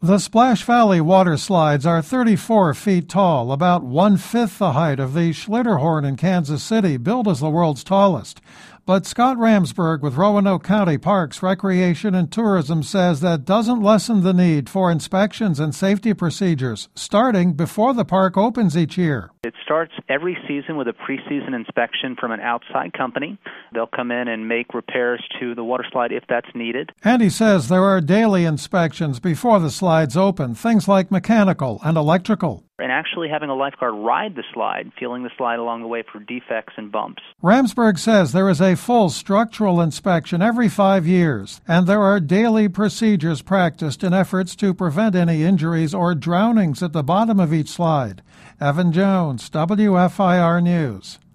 The Splash Valley water slides are 34 feet tall, about one-fifth the height of the Schlitterhorn in Kansas City, billed as the world's tallest. But Scott Ramsberg with Roanoke County Parks, Recreation, and Tourism says that doesn't lessen the need for inspections and safety procedures, starting before the park opens each year. It starts every season with a preseason inspection from an outside company. They'll come in and make repairs to the water slide if that's needed. And he says there are daily inspections before the slides open, things like mechanical and electrical. And actually having a lifeguard ride the slide, feeling the slide along the way for defects and bumps. Ramsberg says there is a full structural inspection every 5 years, and there are daily procedures practiced in efforts to prevent any injuries or drownings at the bottom of each slide. Evan Jones, WFIR News.